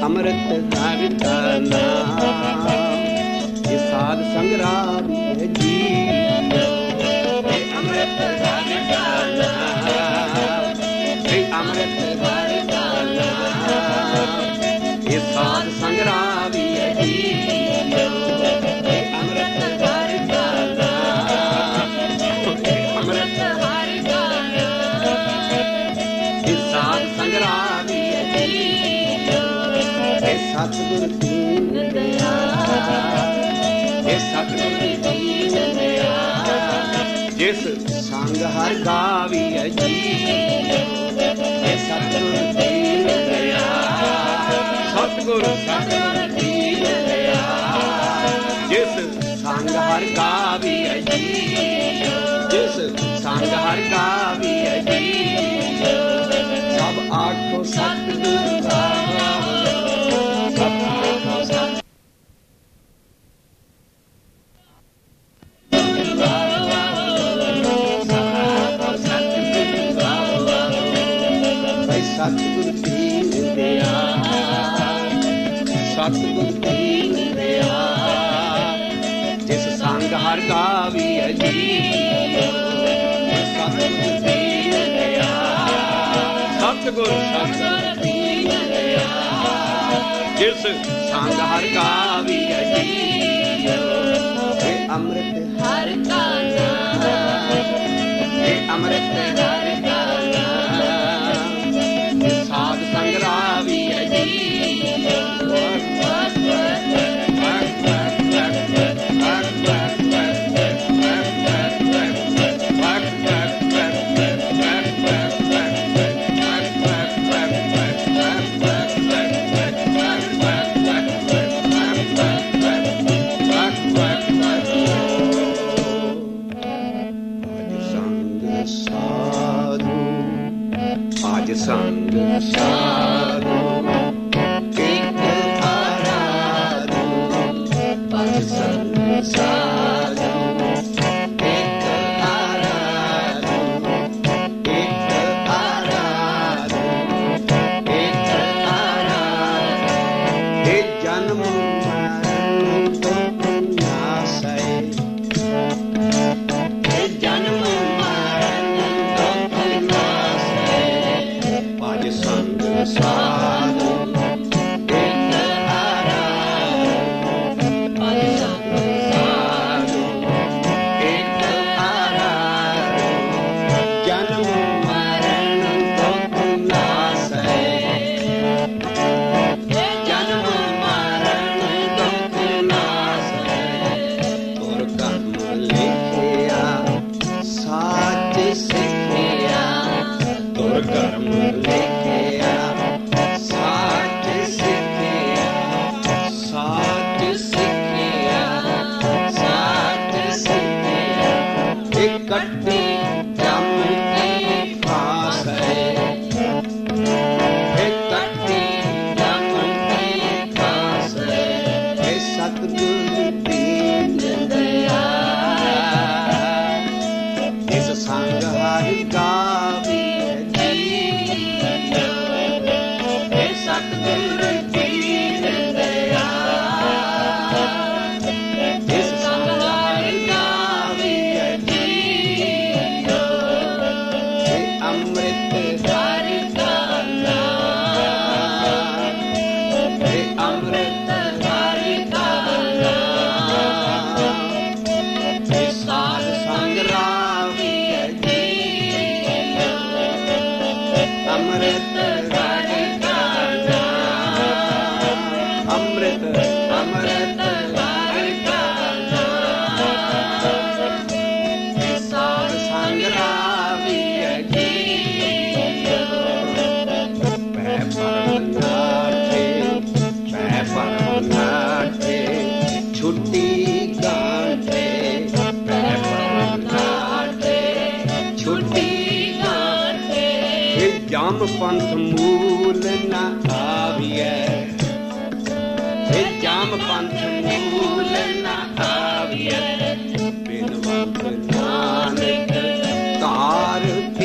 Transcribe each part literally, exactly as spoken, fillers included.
ਅੰਮ੍ਰਿਤ ਹਰਿ ਕਾ ਨਾਮ, ਇਹ ਸਾਧ ਸੰਗ ਰਾਮ ਹੈ ਜੀਓ। ਇਹ ਅੰਮ੍ਰਿਤ ਹਰਿ ਕਾ ਨਾਮ, ਇਹ ਅੰਮ੍ਰਿਤ ਹਰਿ ਕਾ ਨਾਮ, ਇਹ ਸਾਧ ਸੰਗ ਰਾਮ ਹੈ ਜੀਓ। ਇਹ ਅੰਮ੍ਰਿਤ ਹਰਿ ਕਾ ਨਾਮ, ਇਹ ਅੰਮ੍ਰਿਤ ਹਰਿ ਕਾ ਨਾਮ, ਇਹ ਸਾਧ ਸੰਗ ਰਾਮ ਹੈ ਜੀਓ। ਇਹ ਸਤਿਗੁਰ ਦੀਨ ਦਇਆਲ, ਇਹ ਸਤਿਗੁਰ ਦੀਨ ਦਇਆਲ, ਜਿਸ ਸੰਗ ਹਰ ਗਾਵੀਐ ਜੀਓ। ਇਹ ਸਤਿਗੁਰ ਦੀਨ ਦਇਆਲ, ਸਤਿਗੁਰ ਸਤਿਗੁਰ ਦੀਨ ਦਇਆਲ, ਜਿਸ ਸੰਗ ਹਰ ਗਾਵੀਐ ਜੀਓ। ਜਿਸ ਸੰਗ ਹਰ ਗਾਵੀਐ ਜੀਓ। ਸਭ ਆਖੋ ਸਤਿਗੁਰ ਵਾਹਿਗੁਰੂ, ਸਭ ਆਖੋ ਸਤਿ ਸਤਿਗੁਰ ਦੀਨ ਦਇਆਲ, ਸਤਿਗੁਰ ਦੀਨ ਦਇਆਲ, ਜਿਸ ਸੰਗ ਹਰ ਗਾਵੀਐ ਜੀਓ। ਸਤਿਗੁਰ ਦੀਨ ਦਇਆਲ, ਸਤਿਗੁਰ ਸਤਿਗੁਰ ਦੀਨ ਦਇਆਲ, ਜਿਸ ਸੰਗ ਹਰ ਗਾਵੀਐ ਜੀਓ। ਇਹ ਅੰਮ੍ਰਿਤ ਹਰਿ ਕਾ ਨਾਮ, ਇਹ ਅੰਮ੍ਰਿਤ ਹਰਿ ਕਾ ਨਾਮ, ਇਹ ਸਾਧ ਸੰਗ ਰਾਵੀਐ ਜੀਓ। ਸੰਗ ਸਾਧੂ ਇੱਕ ਆਰਾਧੂ, ਪਦ ਸੰਗ ਸਾਧੂ ਇੱਕ ਆਰਾਧੂ, ਇੱਕ ਆਰਾਧੂ, ਇੱਕ ਆਰਾਧੂ। ਇਹ ਜਨਮ ਮਰਨ ਤੋਂ ਨਾਸੈ, ਇਹ ਜਨਮ ਸਾਧੂ ਇੱਕ ਆਰਾਧੂ, ਪਦ ਸੰਗ ਸਾਧੂ ਇੱਕ ਆਰਾਧੂ। ਜਨਮ ਮਰਨ ਦੁਖ ਨਾਸੈ, ਜਨਮ ਮਰਨ ਦੁਖ ਨਾਸੈ। ਗੁਰ ਕਰਮ ਲਿਖਿਆ ਸਾਚ ਸਿੱਖਿਆ, ਗੁਰ ਕਰਮ ਲਿਖਿਆ ਸਾਚ ਸਿੱਖਿਆ, ਸਾਚ ਸਿੱਖਿਆ, ਸਾਚ ਸਿੱਖਿਆ। ਇਹ ਕੱਟੀ ਜੰਮ ਕੀ ਫਾਸ ਹੈ, ਇਹ ਕੱਟੀ ਜੰਮ ਕੀ ਫਾਸ ਹੈ। ਇਹ ਸਤਿਗੁਰ ਦੀਨ ਦਇਆਲ, ਇਸ ਸੰਗ ਹਰਿ ਗਾਵੀਐ ਜੀਓ। ਇਹ ਸਤਿਗੁਰ ਦੀਨ ਦਇਆਲ, ਇਸ ਸੰਗ ਹਰਿ ਗਾਵੀਐ ਜੀਓ। ਇਹ ਅੰਮ੍ਰਿਤ ਹਰਿ ਕਾ ਨਾਮ, ਇਹ ਅੰਮ੍ਰਿਤ ਹਰਿ ਕਾ ਨਾਮ, ਇਹ ਸਾਧ ਸੰਗ ਰਾਵੀਐ ਜੀਓ। ਅੰਮ੍ਰਿਤ ਹਰਿ ਕਾ ਨਾਮ, ਅੰਮ੍ਰਿਤ ਅੰਮ੍ਰਿਤ ਹਰਿ ਕਾ ਨਾਮ, ਇਹ ਸਾਧ ਸੰਗ ਰਾਵੀਐ ਜੀਓ। ਪੈ ਪਰਮ ਨਾਠੇ, ਪੈ ਪਰਮ ਨਾਠੇ, ਛੁੱਟੀ ਗਾਂਠੇ, ਪੈ ਪਰਮ ਨਾਠੇ, ਛੁੱਟੀ ਗਾਂਠੇ। ਇਹ ਜਮ ਪੰਥ ਮੂਲ ਨਾ ਆਵੀਐ, ਇਹ ਜਮ ਪੰਥ ਮੂਲ ਨਾ ਆਵੀਐ। ਬਿਨ ਵੰਤ ਨਾਨਕ ਤਾਰ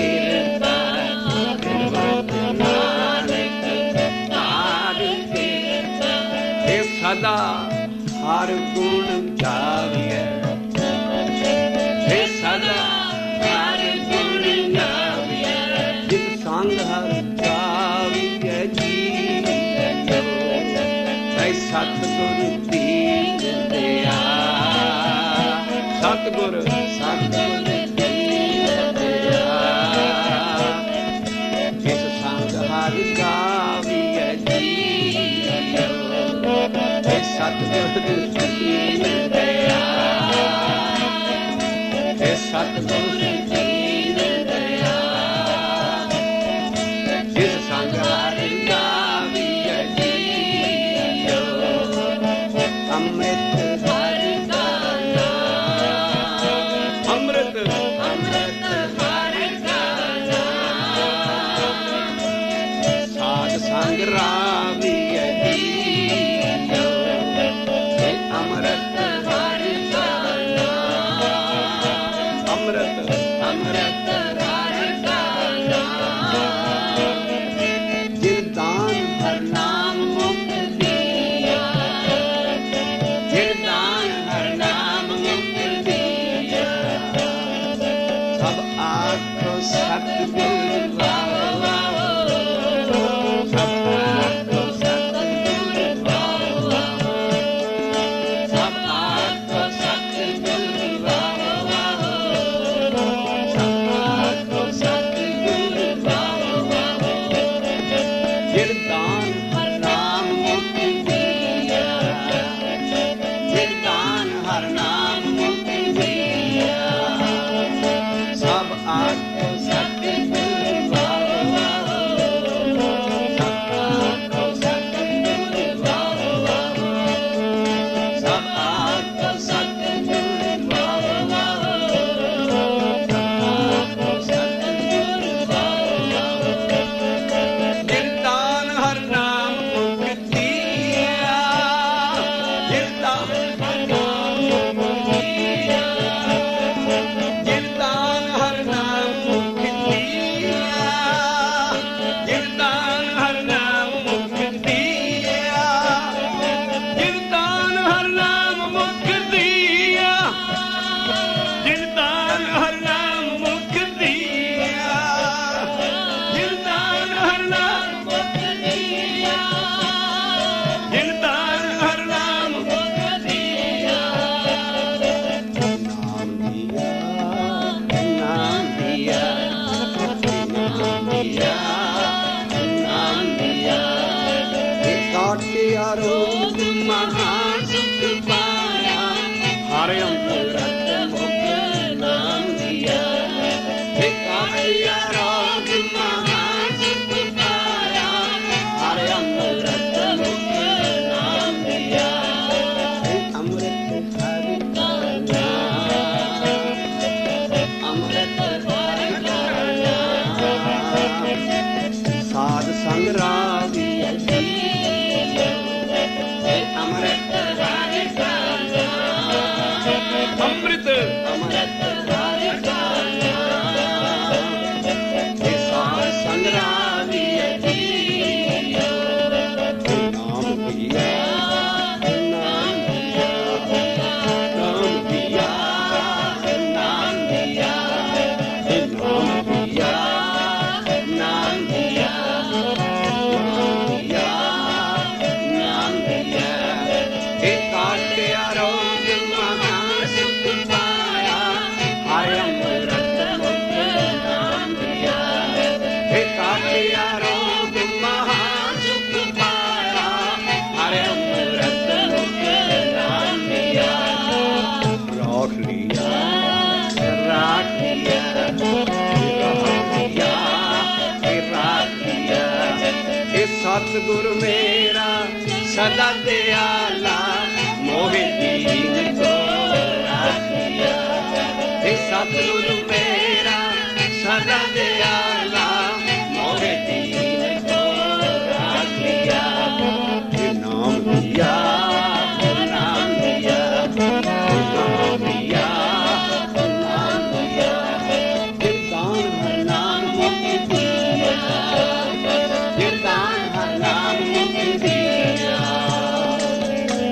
ਫਿਰਦਾ, ਬਿਨ ਵੰਤ ਨਾਨਕ ਤਾਰ ਫਿਰਦਾ। ਸਦਾ ਹਰ ਗੁਣ ਗਾਵੀਐ, ਇਹ ਸਦਾ ਹਰ ਗੁਣ ਗਾਵੀਐ, ਜਿਸ ਸੰਗ ਹਰ ਗਾਵੀਐ ਜੀਓ, ਐ ਸਤਿਗੁਰ ਦੀਨ ਦਿਆ, ਸਤਿਗੁਰ ਸਤਿਗੁਰ ਦੀਨ ਦਿਆ, ਜਿਸ ਸੰਗ ਹਰ ਗਾਵੀਐ ਜੀਓ, ਐ ਸਤਿਗੁਰ ਦੀਨ ਦਿਆ, ਐ ਸਤਿਗੁਰ ਦੀਨ ਦਿਆ, ਜਿਸ ਸੰਗ ਹਰ ਗਾਵੀਐ ਜੀਓ, ਅੰਮ੍ਰਿਤ ਹਰਿ ਕਾ ਨਾਮ, ਅੰਮ੍ਰਿਤ ਅੰਮ੍ਰਿਤ ਹਰਿ ਕਾ ਨਾਮ, ਸਾਧ ਸੰਗ ਰਾਵੀਐ ਜੀਓ, ਇਹ ਅੰਮ੍ਰਿਤ ਹਰਿ ਕਾ ਨਾਮ, ਅੰਮ੍ਰਿਤ ਅੰਮ੍ਰਿਤ ਹਰਿ ਕਾ ਨਾਮ, ਜਿਨ ਦਾਨ ਹਰਿ ਨਾਮ ਮੁਕਤ ਦੀਆ, ਜਿਨ ਦਾਨ ਹਰਿ ਨਾਮ ਮੁਕਤ ਦੀਆ, ਸਭ ਆਖੋ ਸਤਿਗੁਰ ਵਾਹ ਵਾਹ, ਸਭ ਆਖੋ ਸਤਿਗੁਰ ਵਾਹ ਵਾਹ, ਸਭ ਆਖੋ ਸਤਿਗੁਰ ਵਾਹ ਵਾਹ, ਸਭ ਆਖੋ ਸਤਿਗੁਰ ਵਾਹ ਵਾਹ, ਜਿਨ ਦਾਨ ਹਰਿ ਨਾਮ ਮੁਕਤ ਦੀਆ, ਜਿਨ ਦਾਨ ਹਰਿ ਨਾਮ ਮੁਕਤ ਦੀਆ, ਸਭ ਆਖੋ ਸਤਿਗੁਰ ਵਾਹ ਵਾਹ, ਸਭ ਆਖੋ ਸਤਿਗੁਰ ਵਾਹ ਵਾਹ, ਸਭ ਆਖੋ ਸਤਿਗੁਰ ਵਾਹ ਵਾਹ, ਸਭ ਆਖੋ ਸਤਿਗੁਰ ਵਾਹ ਵਾਹ, ਜਿਨ ਦਾਨ ਹਰਿ ਨਾਮ ਮੁਕਤ ਦੀਆ, ਜਿਨ ਦਾਨ ਹਰਿ ਨਾਮ ਮੁਕਤ ਦੀਆ, ਜਿਨ ਦਾਨ ਹਰਿ ਨਾਮ ਮੁਕਤ ਦੀਆ, ਜਿਨ ਦਾਨ ਹਰਿ ਨਾਮ ਮੁਕਤ ਦੀਆ, ਜਿਨ ਦਾਨ ਹਰਿ ਨਾਮ ਮੁਕਤ ਦੀਆ, ਜਿਨ ਦਾਨ ਹਰਿ ਨਾਮ ਮੁਕਤ ਦੀਆ, ਜਿਨ ਦਾਨ ਹਰਿ ਨਾਮ ਮੁਕਤ ਦੀਆ, ਜਿਨ ਦਾਨ ਹਰਿ ਨਾਮ ਮੁਕਤ ਦੀਆ, ਨਾਮ ਦੀਆ ਨਾਮ ਦੀਆ ਨਾਮ ਦੀਆ ਨਾਮ ਦੀਆ, ਇਹ ਕਾਟਿਆ ਰੋਗ ਮਹਾ ਸੁਖ ਪਾਇਆ, ਹਰਿ ਅੰਮ੍ਰਿਤ ਮੁਕਤ ਨਾਮ ਦੀਆ, ਇਹ ਕਾਟਿਆ ਰੋਗ ਮਹਾ ਸੁਖ ਪਾਇਆ, ਹਰਿ ਅੰਮ੍ਰਿਤ ਮੁਕਤ ਨਾਮ ਦੀਆ, ਇਹ ਅੰਮ੍ਰਿਤ ਹਰਿ ਕਾ ਨਾਮ, ਅੰਮ੍ਰਿਤ ਹਰਿ ਕਾ ਨਾਮ, ਸਾਧ ਸੰਗ ਰਾਵੀਐ ਜੀਓ, ਇਹ ਅੰਮ੍ਰਿਤ ਹਰਿ ਕਾ ਨਾਮ, ਅੰਮ੍ਰਿਤ ਅੰਮ੍ਰਿਤ ਹਰਿ ਕਾ ਨਾਮ, ਇਹ ਸਾਧ ਸੰਗ ਰਾਵੀਐ ਜੀਓ, ਇਹ ਨਾਮ ਦੀਆ ਨਾਮ ਦੀਆ ਨਾਮ ਦੀਆ ਨਾਮ ਦੀਆ, ਇਹ ਨਾਮ ਦੀਆ ਨਾਮ ਦੀਆ ਨਾਮ ਦੀਆ ਨਾਮ ਦੀਆ, ਇਹ ਕਾਟਿਆ ਰੋਗ ਮਹਾ ਸੁਖ ਪਾਇਆ, ਹਰਿ ਅੰਮ੍ਰਿਤ ਮੁਕਤ ਨਾਮ ਦੀਆ, ਇਹ ਕਾਟਿਆ ਰੋਗ ਮਹਾ ਸੁਖ ਪਾਇਆ, ਹਰਿ ਅੰਮ੍ਰਿਤ ਮੁਕਤ ਨਾਮ ਦੀਆ, ਰਾਖ ਲਿਆ ਰਾਖ ਲਿਆ ਰਾਖ ਲਿਆ, ਇਹ ਰਾਖ ਲਿਆ, ਇਹ ਸਤਿਗੁਰ ਮੇਰਾ ਸਦਾ ਦਿਆਲਾ, ਮੋਹਿ ਦੀਨ ਕੋ ਰਾਖ ਲਿਆ, ਇਹ ਸਤਿਗੁਰ ਮੇਰਾ ਸਦਾ ਦਿਆਲਾ, ਮੋਹਿ ਦੀਨ ਕੋ ਰਾਖ ਲਿਆ, ਇਹ ਨਾਮ ਦੀਆ ਨਾਮ ਦੀਆ ਨਾਮ ਦੀਆ ਨਾਮ ਦੀਆ, ਇਹ ਦਾਨ ਹਰਿ ਨਾਮ ਮੁਕਤ ਦੀਆ, ਇਹ ਦਾਨ ਹਰਿ ਨਾਮ ਮੁਕਤ ਦੀਆ,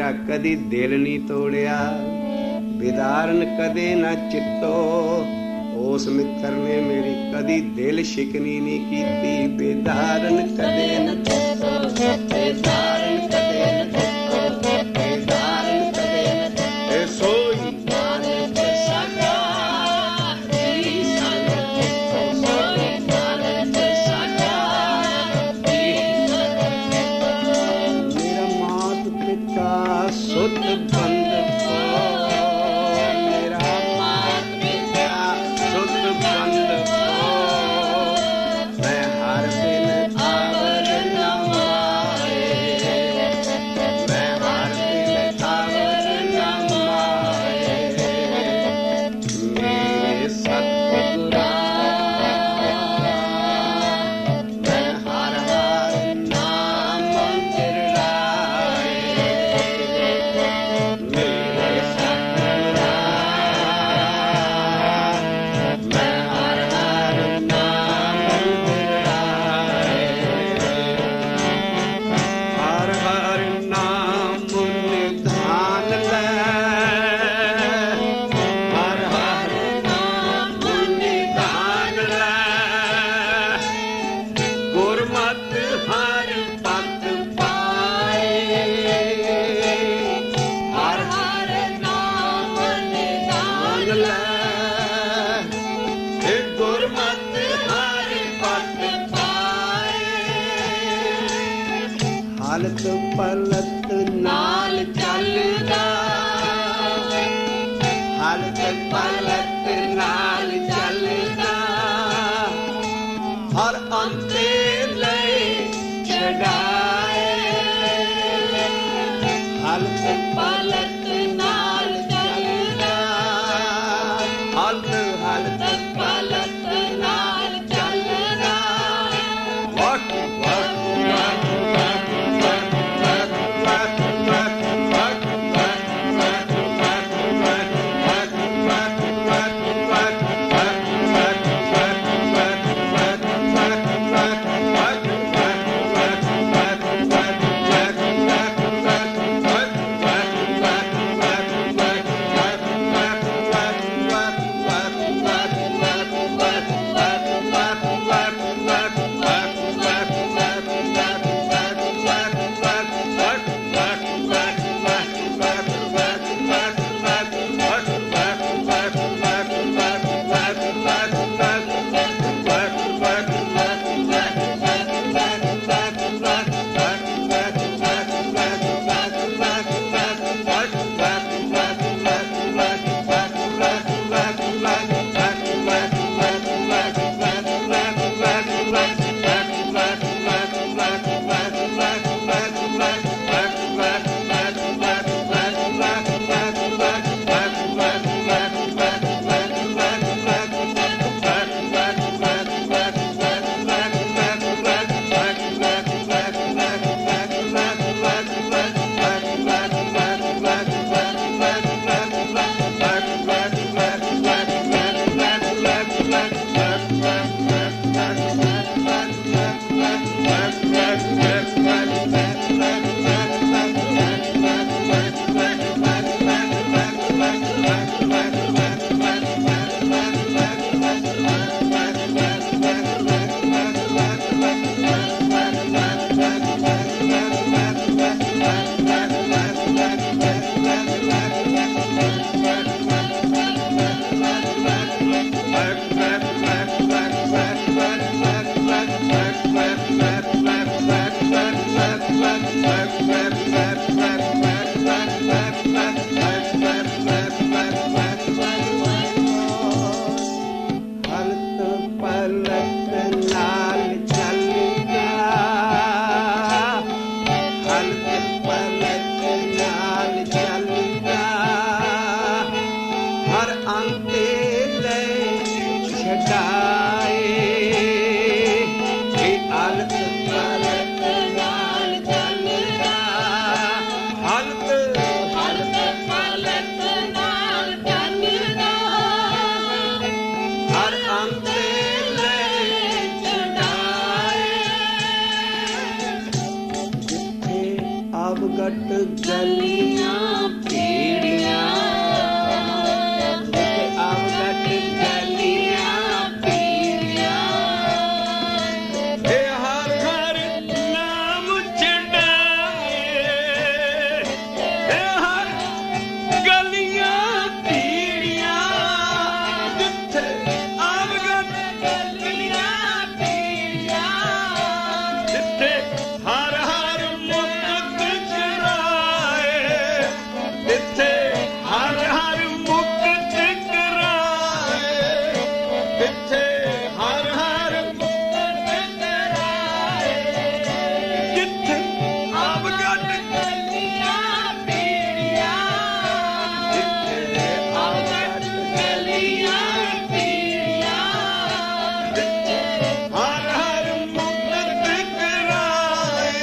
ਮੇਰਾ ਕਦੀ ਦਿਲ ਨਹੀਂ ਤੋੜਿਆ, ਵਿਦਾਰਨ ਕਦੇ ਨਾ ਚਿੱਤੋ। ਉਸ ਮਿੱਤਰ ਨੇ ਮੇਰੀ ਕਦੀ ਦਿਲ ਸ਼ਿਕਨੀ ਨਹੀਂ ਕੀਤੀ, ਵਿਦਾਰਨ ਕਦੇ ਨਾ ਚਿੱਤੋ, ਵਿਦਾਰਨ ਕਦੇ ਨਾ ਚਿੱਤੋ, ਵਿਦਾਰਨ ਕਦੇ ਨਾ ਚਿੱਤੋ। ਸੋਈ ਨਾਨਕ ਸਾਡਾ ਜੀ ਸੰਗ ਚਿੱਤੋ, ਸੋਈ ਨਾਨਕ ਸਾਡਾ ਜੀ ਸੰਗ ਚਿੱਤੋ। ਮੇਰਾ ਮਾਤ ਪਿਤਾ ਸੁਤ ਬੰਦ ਹਾਲਤ ਪਲਤ ਨਾਲ ਚੱਲਦਾ, ਹਾਲਤ ਪਲਤ ਨਾਲ ਚੱਲਦਾ, ਹਰ ਅੰਤੇ ਲਈ ਛਡਾਏ। ਹਾਲਤ ਪਲਤ ਨਾਲ ਚੱਲਦਾ, ਹਾਲਤ ਹਾਲਤ ਪਲਤ ਨਾਲ ਚੱਲਦਾ। ਵਕ ਵਕ ਅਵਗਟ ਗਲੀਆਂ ਪੀੜੀਆਂ, ਜਿੱਥੇ ਅਵਗਟ ਗਲੀਆਂ ਪੀੜੀਆਂ, ਇਹ ਹਰ ਹਰ ਨਾਮ ਛਡਾਏ, ਇਹ ਹਰ ਗਲੀਆਂ ਪੀੜੀਆਂ, ਜਿੱਥੇ ਅਵਗਟ ਗਲੀਆਂ ਪੀੜੀਆਂ, ਜਿੱਥੇ ਹਰ ਹਰ ਮੁਕਤ ਕਰਾਏ, ਜਿੱਥੇ ਹਰ ਹਰ ਮੁਕਤ ਕਰਾਏ, ਜਿੱਥੇ ਹਰ ਹਰ ਮੁਕਤ ਕਰਾਏ, ਜਿੱਥੇ ਅਵਗਟ ਗਲੀਆਂ ਪੀੜੀਆਂ, ਜਿੱਥੇ ਅਵਗਟ ਗਲੀਆਂ ਪੀੜੀਆਂ, ਜਿੱਥੇ ਹਰ ਹਰ ਮੁਕਤ ਕਰਾਏ।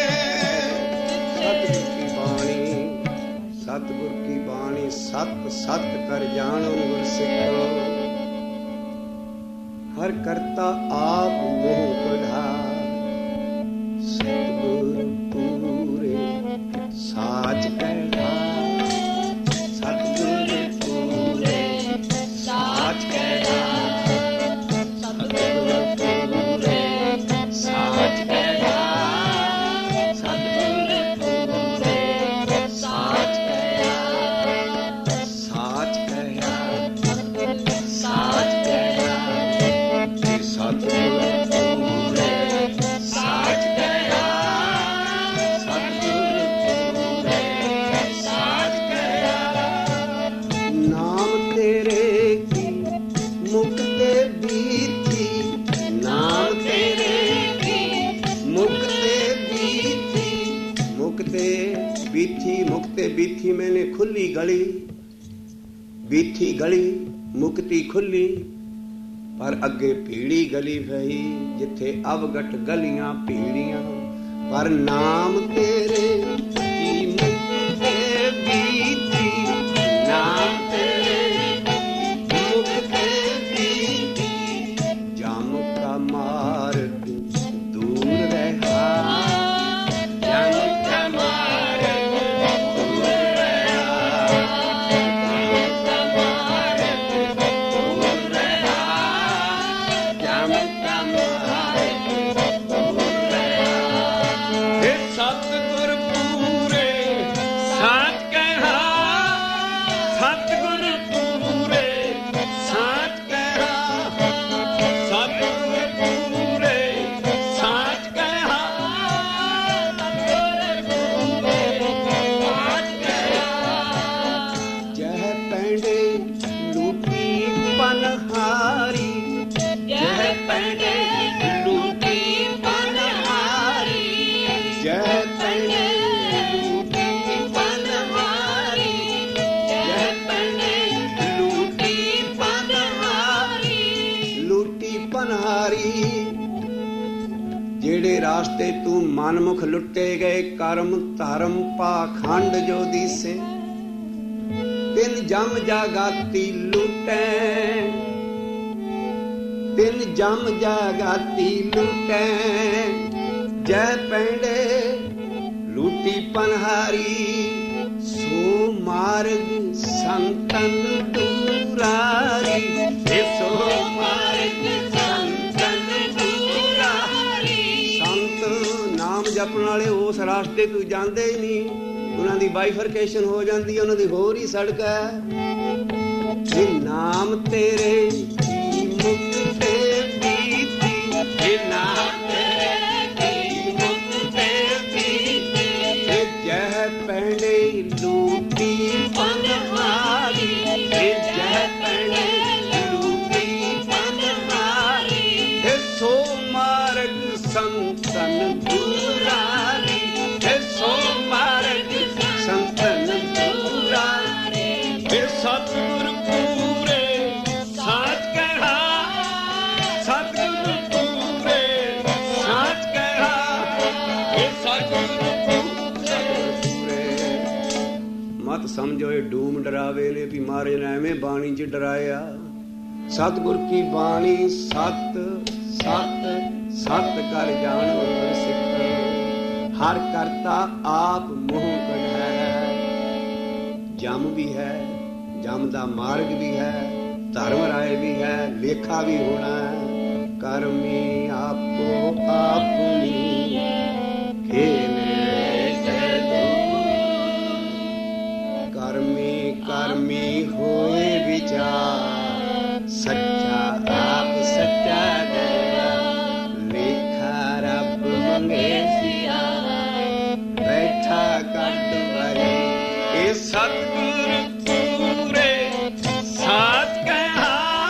ਸਤਿਗੁਰ ਕੀ ਬਾਣੀ, ਸਤਿਗੁਰ ਕੀ ਬਾਣੀ, ਸਤ ਸਤ ਕਰ ਜਾਣੋ ਗੁਰ ਸਿੱਖੋ, ਹਰ ਕਰਤਾ ਆਪ ਮੋਹ ਕਢਾਰ, ਸਤਿਗੁਰ ਪੂਰੇ ਸਾਚ ਕਹਿਆ, ਸਤਿਗੁਰ ਪੂਰੇ ਸਾਚ ਕਹਿਆ, ਸਤਿਗੁਰ ਪੂਰੇ ਸਾਚ ਕਹਿਆ, ਸਤਿਗੁਰ ਪੂਰੇ ਸਾਚ ਕਹਿਆ, ਸਾਚ ਕਹਿਆ, ਸਾਚ ਕਹਿਆ, ਤੇ ਸਤਿਗੁਰ ਪੂਰੇ ਸਾਚ ਕਹਿਆ, ਸਤਿਗੁਰ ਪੂਰੇ ਸਾਚ ਕਹਿਆ। ਨਾਮ ਤੇਰੇ ਕੀ ਮੁਕਤੇ ਬੀਤੀ, ਨਾਮ ਤੇਰੇ ਕੀ ਮੁਕਤੇ ਬੀਤੀ, ਮੁਕਤੇ ਬੀਤੀ, ਮੁਕਤੇ ਬੀਤੀ ਮੈਨੇ ਖੁੱਲੀ ਗਲੀ, ਬੀਤੀ ਗਲੀ ਮੁਕਤੀ ਖੁੱਲੀ, ਪਰ ਅੱਗੇ ਭੀੜੀ ਗਲੀ ਪਈ, ਜਿੱਥੇ ਅਵਗਟ ਗਲੀਆਂ ਭੀੜੀਆਂ, ਪਰ ਨਾਮ ਤੇਰੇ ਕੀ ਮੁਕਤੇ ਬੀਤੀ, ਨਾਮ ਤੇਰੇ ਮੁਕਤੇ ਬੀਤੀ, ਜਮ ਕਾ ਮਾਰਗ ਦੂਰ ਰਹਾ, ਜਮ ਕਾ ਮਾਰਗ ਦੂਰ ਰਹਾ, ਜਮ ਕਾ ਮਾਰਗ ਦੂਰ ਰਹਾ, ਜਮ ਕਾ ਮਾਰਗ ਦੂਰ ਰਹਾ। ਇਹ ਸਤਿਗੁਰ ਪੂਰੇ ਸਾਚ ਕਹਿਆ, ਸਤਿਗੁਰ ਪੂਰੇ ਸਾਚ ਕਹਿਆ, ਸਤਿਗੁਰ ਪੂਰੇ ਸਾਚ ਕਹਿਆ, ਸਤਿਗੁਰ ਪੂਰੇ ਸਾਚ ਕਹਿਆ। ਜਹ ਪੈਂਡੇ ਲੂਟੀ ਪਨਹਾਰੀ, ਜਹ ਪੈਂਡੇ ਲੂਟੀ ਪਨਹਾਰੀ, ਜਹ ਪੈਂਡੇ ਲੂਟੀ ਪਨਹਾਰੀ, ਜਹ ਪੈਂਡੇ ਲੂਟੀ ਪਨਹਾਰੀ, ਲੂਟੀ ਪਨਹਾਰੀ। ਜਿਹੜੇ ਰਾਸਤੇ ਤੂੰ ਮਨਮੁਖ ਲੁੱਟੇ ਗਏ, ਕਰਮ ਧਰਮ ਪਾਖੰਡ ਜੋ ਦੀਸੇ, ਤਿੰਨ ਜਮ ਜਾਗਾਤੀ ਲੁੱਟੈ, ਤਿੰਨ ਜਮ ਜਾਗਾਤੀ ਲੁੱਟੈ, ਜੈ ਪੈਂਡੇ ਲੂਟੀ ਪਨਹਾਰੀ, ਸੋ ਮਾਰਗ ਸੰਤਨ ਦੂਰਾਰੀ, ਸੋ ਮਾਰਗ ਸੰਤਨ ਦੂਰਾਰੀ। ਸੰਤ ਨਾਮ ਜਪਣ ਵਾਲੇ ਉਸ ਰਾਸਤੇ ਤੂੰ ਜਾਂਦੇ ਹੀ ਨਹੀਂ, ਉਹਨਾਂ ਦੀ ਬਾਈਫਰਕੇਸ਼ਨ ਹੋ ਜਾਂਦੀ ਹੈ, ਉਹਨਾਂ ਦੀ ਹੋਰ ਹੀ ਸੜਕ ਹੈ। ਇਹ ਨਾਮ ਤੇਰੇ ਕੀ ਮੁਕਤੇ ਬੀਤੀ, ਇਹ ਨਾਮ ਤੇਰੇ ਕੀ ਮੁਕਤੇ ਬੀਤੀ, ਇਹ ਜਹ ਪੈਂਡੇ ਲੂਟੀ ਪਨਹਾਰੀ, ਇਹ ਜਹ ਪੈਂਡੇ ਲੂਟੀ ਪਨਹਾਰੀ, ਇਹ ਸੋ ਮਾਰਗ ਸੰਤਨ ਦੂਰਾਰੀ, ਇਹ ਸੋ ਮਾਰਗ ਸੰਤਨ ਦੂਰਾਰੀ। ਇਹ ਸਤਿਗੁਰ ਪੂਰੇ ਸਾਚ ਕਹਿਆ, ਸਤਿਗੁਰ ਪੂਰੇ ਸਾਚ ਕਹਿਆ, ਇਹ ਸਤਿਗੁਰ ਪੂਰੇ। ਮਤ ਸਮਝੋ ਇਹ ਡੂਮ ਡਰਾਵੇ ਨੇ ਵੀ ਮਾਰੇ ਨਾ ਐਵੇਂ ਬਾਣੀ ਚ ਡਰਾਇਆ। ਸਤਿਗੁਰ ਕੀ ਬਾਣੀ ਸਤ ਸਤ ਸਤ ਕਰ ਜਾਣੋ ਸਿੱਖ। हर करता आप मुँह कढ़ै। जम भी है, जम दा मार्ग भी है, धर्म राय भी है, लेखा भी होना है। करमी आपो आपनी खेने करमी करमी होए विचार। सच्चा आप सच्चा दरबार, लेखा रब मंगे सिया, बैठा कट भाई। ए सतगुर पूरे साथ कहा,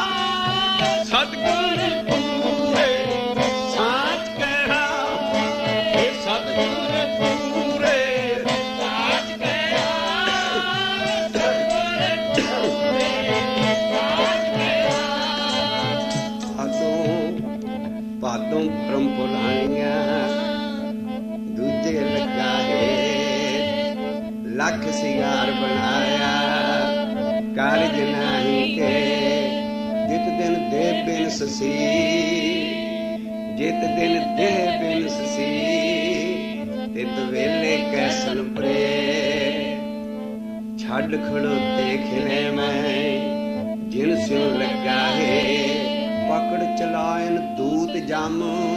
सतगुर पूरे साथ कहा। ए सतगुर पूरे साथ कहा, भादों परम पुरानिया दूजे लगा है। लख सिगार बनाया कारज नाही के, जित दिन दे बिन ससी, जित दिन दे बिन ससी, तित वेले कैसन प्रे। छड़ खड़ोते खिले मैं जिन स्यों लगा है, पकड़ चलायन दूत जम,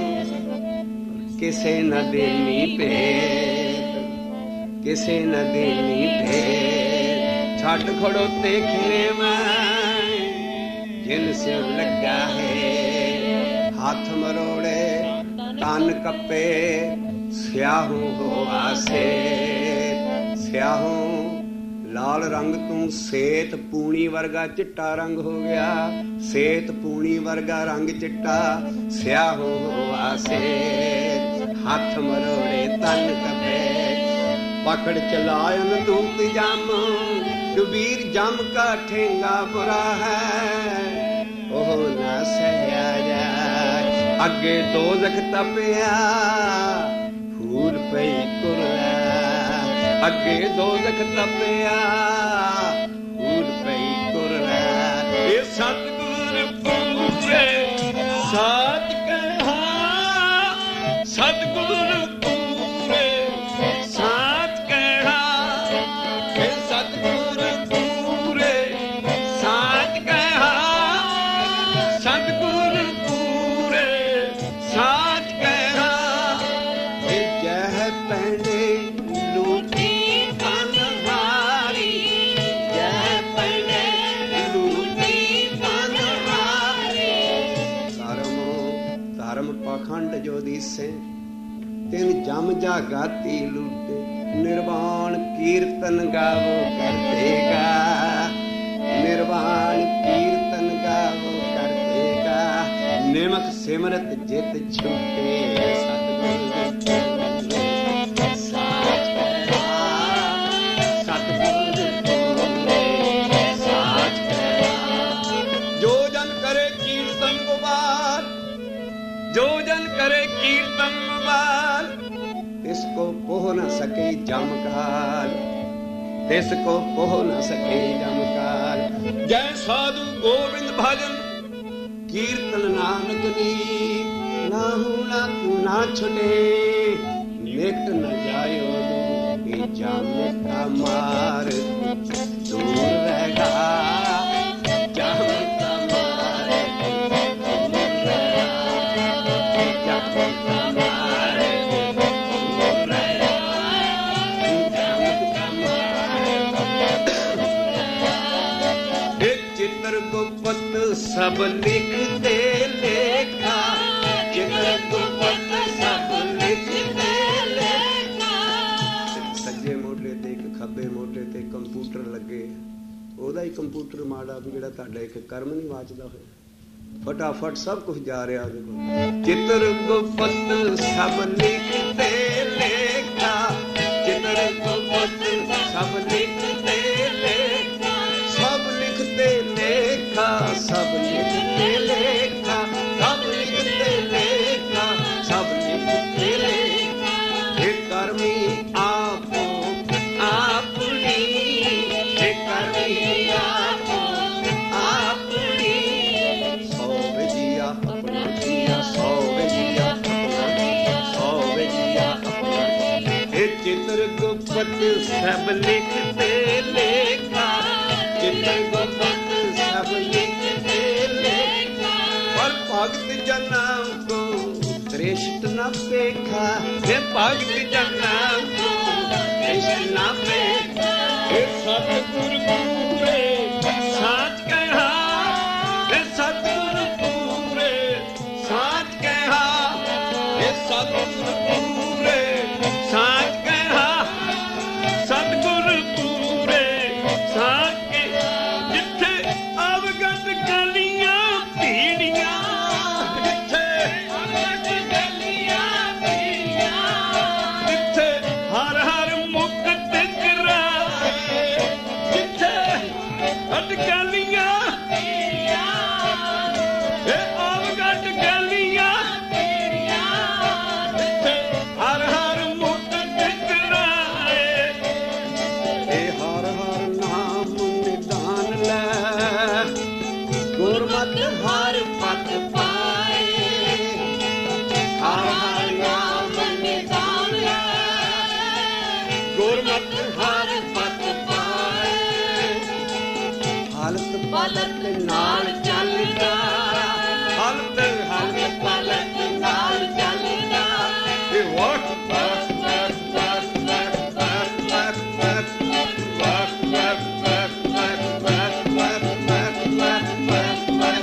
किसे न देनी भेंट, किसे न देनी भेंट। छड़ खड़ोते खिले मैं जिन स्यों लगा है, हाथ मरोड़े तन कपे, स्याहू हो आसे। स्याहू लाल रंग तू, सेत पूनी वर्गा चिट्टा रंग हो गया। सेत पूनी वर्गा रंग चिट्टा, स्याहू हो आसे। हाथ मरोड़े तन कपे, पकड़ चलायन दूत जम। कबीर जम का ठेंगा बुरा है, ओह ना सहया जाए। अगे दोजख तपया, फूल पई कुरला। अगे दोजख तपया, फूल पई कुरला। ये सतगुर पूरे साथ कहा, सतगुर पूरे साथ कहा। ये सतगुर पूरे साथ कहा, सतगुर पूरे साथ कहा। ये जह पहने लूटी बनवारी, जह पहने लूटी बनवारी। धर्मो धर्म पाखंड जो दिसे, तिन जम जागाती लूटे। निर्वाण कीर्तन गावो करतेगा, निर्वाण कीर्तन गावो करतेगा। निमक सिमरत जित छूटे, जो जन करे कीर्तन बाल, तिसको पोह न सके जमकाल, तिसको पोह न सके जमकाल। जय साधु गोविंद भजन कीर्तन नानक नी, नाहू ना तू ना छुटे। निकट न जायो दू, जम का मार दूर रहेगा। जम का मार चित्र गुप्त सब लिखते लेखा, चित्र गुप्त सब लिखते लेखा। सज्जे मोढे ते एक खब्बे मोढे ते कंप्यूटर लगे, ਉਹਦਾ ਹੀ ਕੰਪਿਊਟਰ ਮਾੜਾ ਵੀ ਜਿਹੜਾ ਤੁਹਾਡਾ ਇੱਕ ਕਰਮ ਨਹੀਂ ਵਾਚਦਾ ਹੋਇਆ। ਫਟਾਫਟ ਸਭ ਕੁਝ ਜਾ ਰਿਹਾ ਉਹਦੇ ਕੋਲ। ਚਿੱਤਰ ਗੁਪਤ ਸਭ ਲਿਖਤੇ ਲੇਖਾ, ਚਿੱਤਰ ਗੁਪਤ ਸਭ ਲਿਖਤੇ ਲੇਖਾ। ਸਭ ਲਿਖਤੇ ਲੇਖਾ, ਸਭ ਲਿਖਤੇ ਲੇਖਾ, ਸਭ ਲਿਖਤੇ ਲੇਖਾ, ਸਭ ਲਿਖਤੇ ਲੇਖਾ। ਇਹ ਕਰਮੀ ਆਪੋ ਆਪਣੀ, ਇਹ ਕਰਮੀ ਆਪੋ ਆਪਣੀ। ਸੌ ਵਜੀਆ ਆਪਣਾ ਜੀਆ, ਸੌ ਵਜੀਆ ਆਪਣਾ ਜੀਆ, ਸੌ ਵਜੀਆ ਆਪਣਾ ਜੀਆ। गुरमत सब लिखते लेखा, चित गुरमत सब लिखते लेखा। और भगत जना को श्रेष्ठ न देखा, हे भगत जना को श्रेष्ठ न देखा। हे सतगुरु पूरे साच कहा, हे सतगुरु पूरे साच कहा, हे सतगुरु पूरे साच कहा, सतगुरु पूरे साच के। जिथे अवगत गलियां भीड़ियां, जिथे अवगत गलियां भीड़ियां, जिथे हर हर मुक्त कराए, जिथे अटकलियां भीड़ियां, हे अवगत गलियां भीड़ियां, जिथे हर हर मुक्त कराए। हे हर हर नाम निदान ले, गुरमत हर पथ पाए। हर हर नाम निदान ले, गुरमत हर पथ पाए। हालत पलक नाल चलदा, हालत हालत पलक नाल चलदा। हे वाह वाह वाह वाह वाह वाह वाह वाह वाह वाह वाह वाह वाह वाह वाह वाह वाह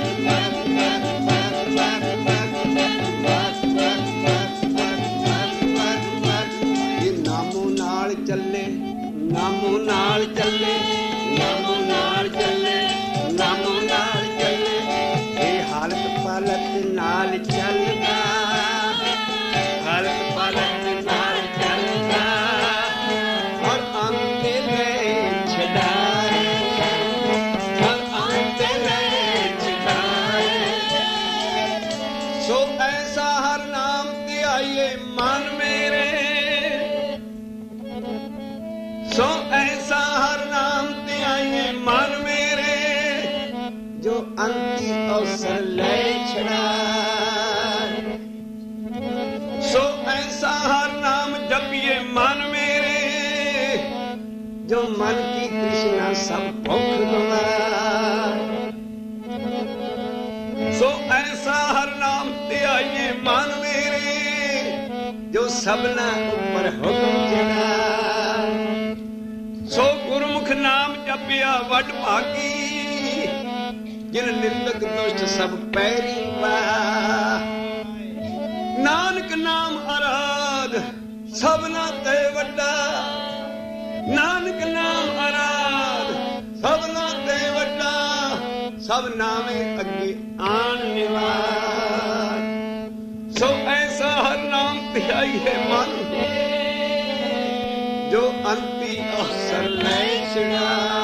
वाह वाह। ये नामों नाल चले, नामों नाल चले, नामों नाल चले, नामों नाल चले। ये हालत पालत नाल चलदा, हालत पालत नाल चलदा। और अंत ले छड़ाए, और अंत ले छड़ाए। सो ऐसा हर नाम ध्याइए मन मेरे, सो ऐसा हर नाम ध्याइए मन मेरे, जो अंति अवसर ले छड़ाए। सो ऐसा हर नाम जपिए मन मेरे, जो मन की तृष्णा सब भूख गवाए। सो ऐसा हर नाम ध्याइए मन मेरे, जो सबना ऊपर हुक्म चढ़ाए। सो गुरमुख नाम जपिया वड भागी, जिन निंदक दुष्ट सब पैरी पा। नानक नाम आराध सबना ते वड्डा, नानक नाम आराध सबना ते वड्डा। सब नामे अगे आन निवास। सो ऐसा हर नाम ध्याई है मन, जो अंति अवसर ले छड़ाए।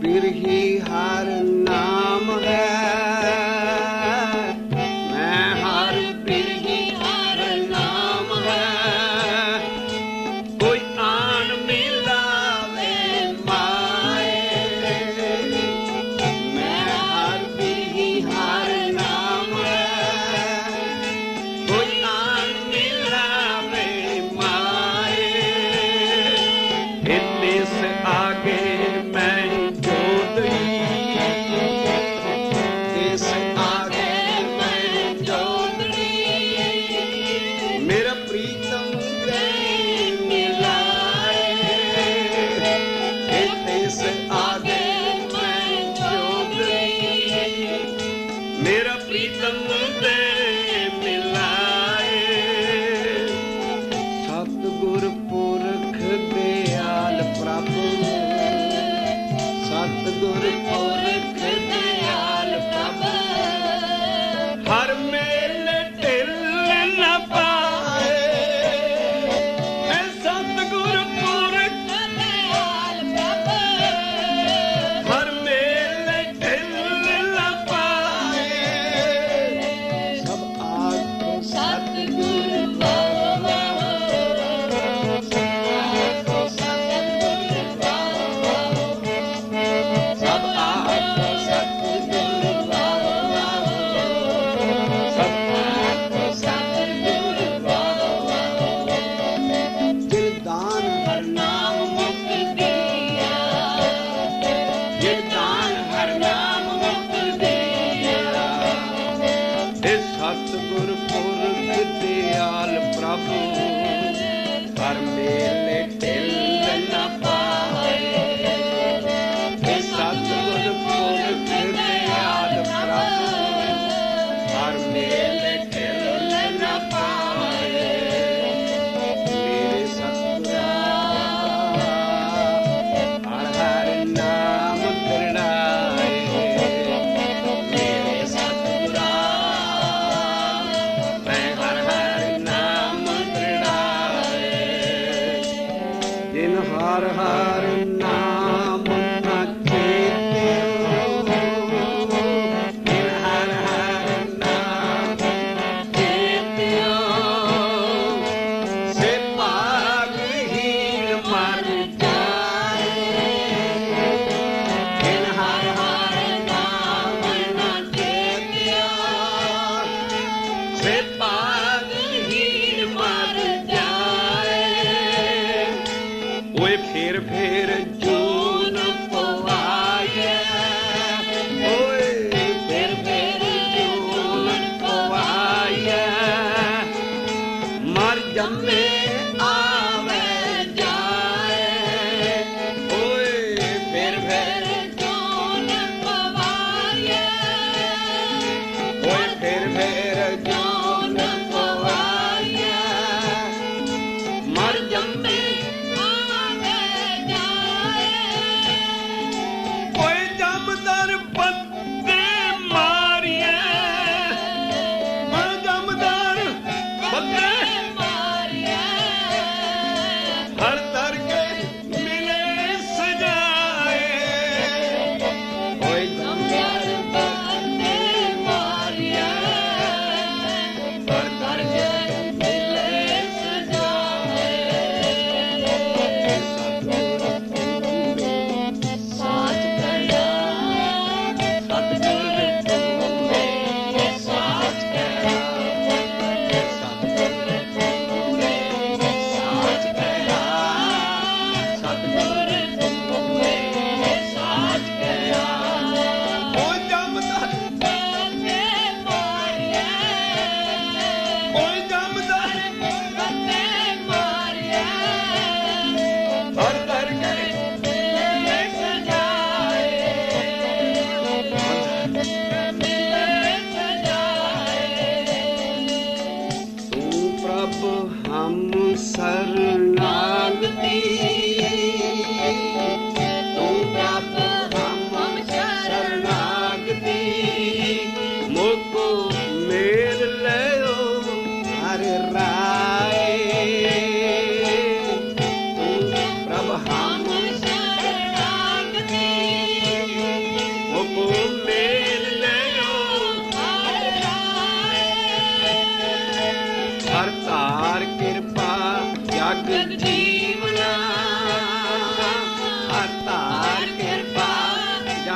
बिरही हर नाम है, मैं हर बिरही हर नाम है, कोई आन मिलावे माए, मैं हर बिरही हर नाम है, कोई आन मिलावे माए, इतने आगे मैं जोदड़ी, इस आगे मैं जोदड़ी, मेरा प्रीतम दे मिलाए, इस आगे मैं जोदड़ी, मेरा प्रीतम दे मिलाए, सतगुर पुरख दयाल प्रभु, सतगुर पुरख दयाल प्रभु, हर मेल ढिल न पाए, सतगुर पुरख दयाल प्रभु, हर मेल ढिल न पाए, सब आखो सतगुर बाबा, आखो सतगुर बाबा, सब आखो सतगुर बाबा, सब आखो सतगुर बाबा, जिन दान हर नाम मुक्त दिया, जिन दान हर नाम मुक्त दिया, हे सतगुर पुरख दयाल प्रभु, हर मेले ढिल न पाए, हे सतगुर पुरख दयाल प्रभु, हर मेले ढिल न पाए, मेरे सतगुरा हर हर नाम दृढ़ाए, मेरे सतगुरा मैं हर हर नाम दृढ़ाए,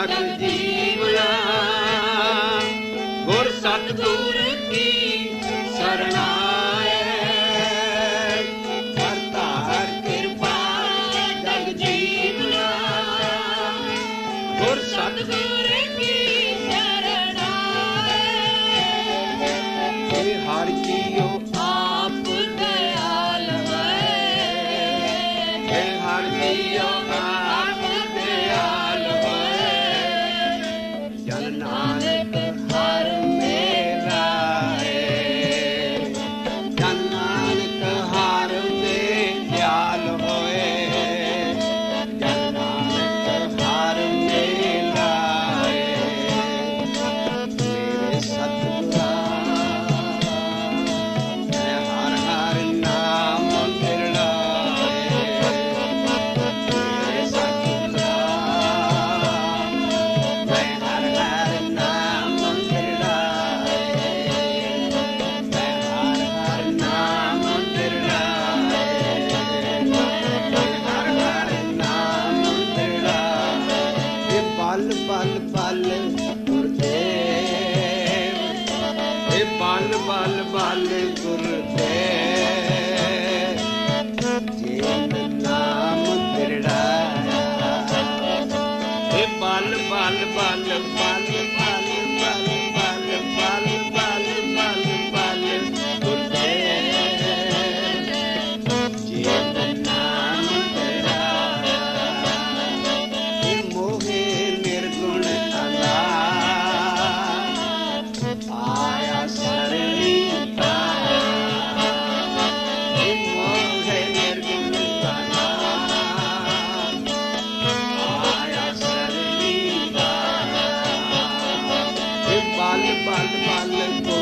जग जीवना गुर सतगुर की शरणाए करतार कृपा जग जीवना गुर सतगुर की शरणाए हर जियो आप दयाल है हर जियो आप दयाल जन नानक हर मेरा है जन नानक हर में दयाल होए जन नानक हर मेरा है मेरे सतगुरा मैं हर हर नाम बिरलाए मेरे सतगुरा मैं हर हर नाम बिरलाए मैं हर हर नाम बिरलाए मैं हर हर नाम बिरलाए ये बल बल बल गुरदेव ये बल बल बल गुरदेव जिन नाम बिरलाया ये बल बल बल बल बल बल बल बल बल बल बल गुरदेव जिन नाम बिरलाया ये मोहे निर्गुण अला आया सरणी ये मोहे निर्गुण अला आया सरणी ये बल बल बल